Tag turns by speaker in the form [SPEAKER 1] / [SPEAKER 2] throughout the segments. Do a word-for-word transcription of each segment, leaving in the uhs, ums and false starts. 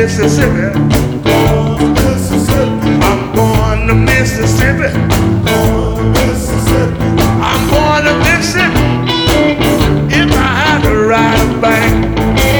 [SPEAKER 1] Mississippi. I'm going to Mississippi. I'm going to Mississippi. If I had to ride a bike.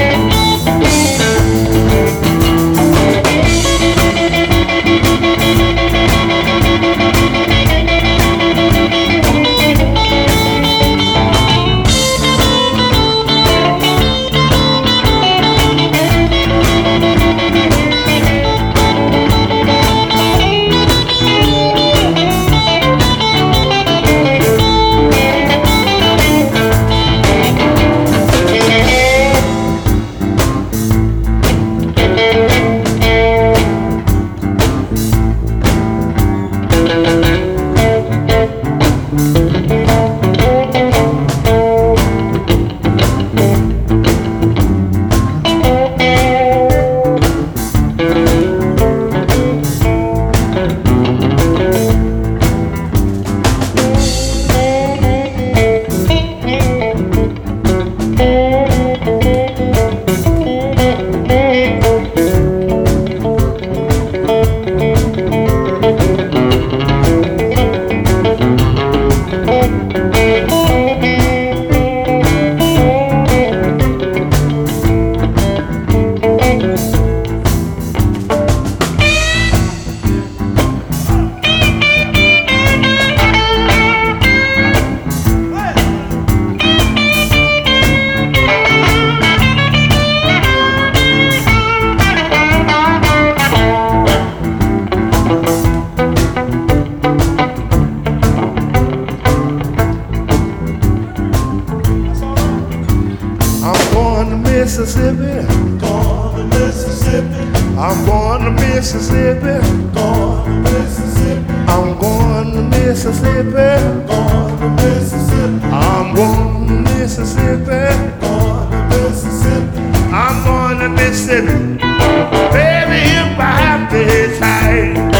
[SPEAKER 1] Mississippi, going to Mississippi. I'm going to Mississippi, going to Mississippi. I'm going to Mississippi, going to Mississippi. I'm going to Mississippi, going to Mississippi. I'm going to Mississippi. Baby, if I have to hitchhike.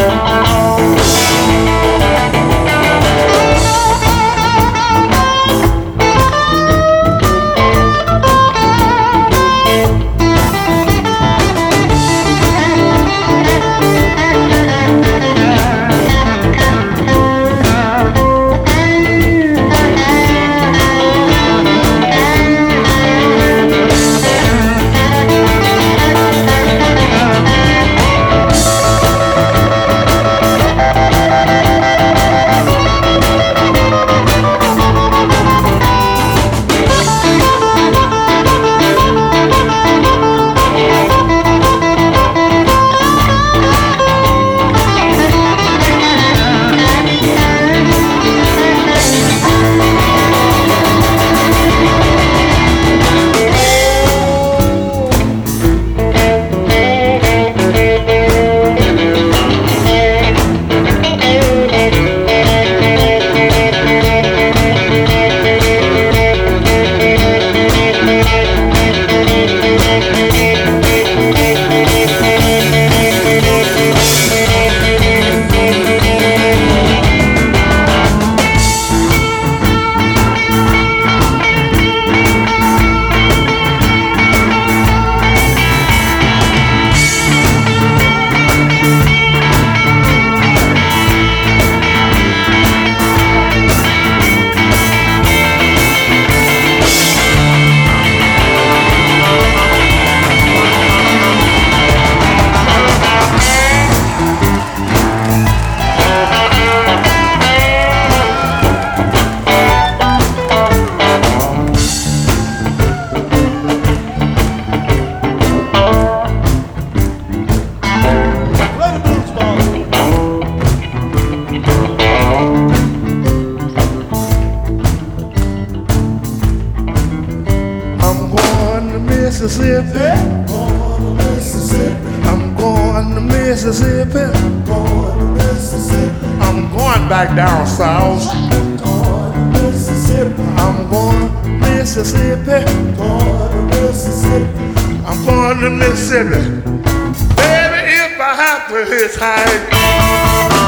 [SPEAKER 1] Mississippi, going to Mississippi. I'm going to Mississippi, going to Mississippi. I'm going back down south. Going to Mississippi. I'm going to Mississippi, going to Mississippi. I'm going to Mississippi. Baby, if I have to hitchhike.